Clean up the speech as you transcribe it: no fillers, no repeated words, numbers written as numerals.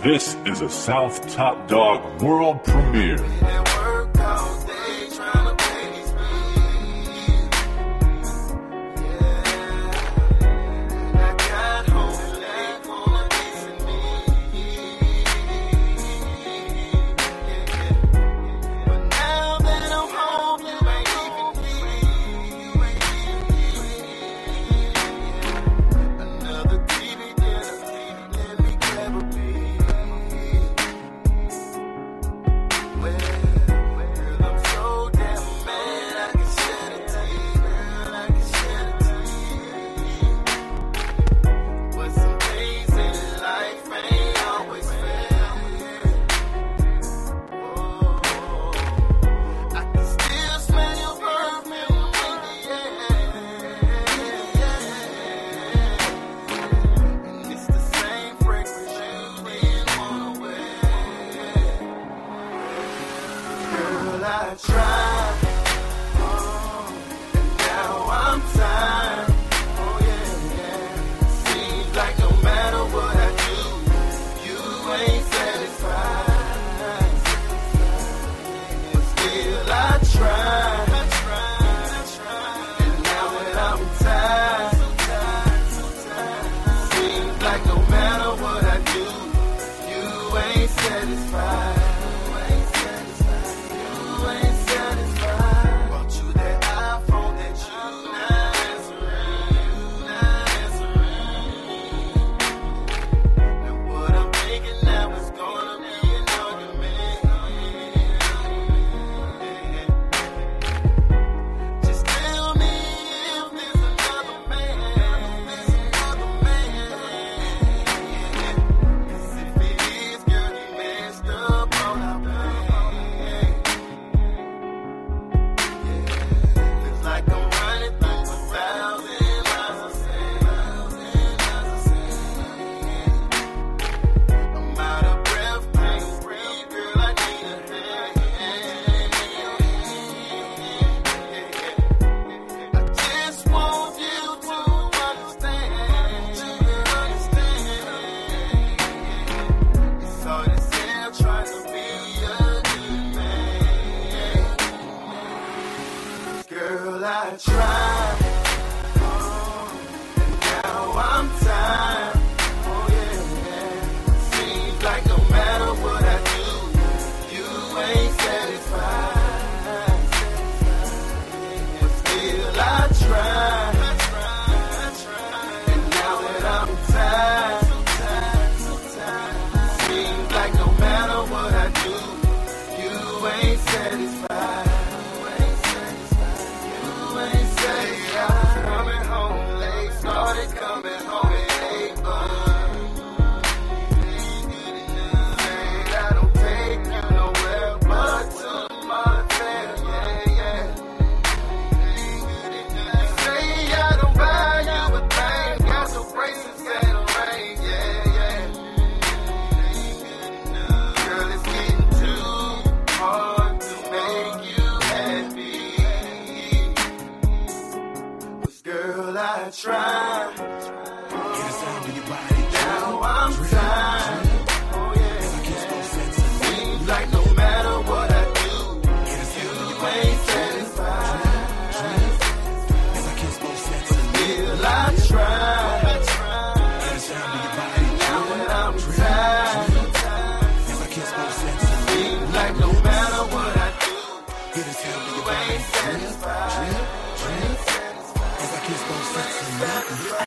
This is a South Top Dog world premiere. I tried, and now I'm tired. Oh yeah, yeah. Seems like no matter what I do, you ain't satisfied. But still I try, and now that I'm tired, seems like no matter what I do, you ain't satisfied. Girl, I tried, and now I'm tired. Oh yeah, yeah. Seems like no matter what I do, you ain't satisfied. But still I try, and now that I'm tired, seems like no matter what I do, you ain't satisfied. Coming home at 8, say I don't take you nowhere but to my family, yeah, yeah. Say I don't buy you a thing, got some braces and a ring, yeah, yeah. Girl, it's getting too hard to make you happy. But girl, I try. Now I'm tired. Oh yeah. Seems like no matter what I do, you ain't satisfied. Still I try. Now that I'm tired, seems like no matter what I do, you ain't satisfied.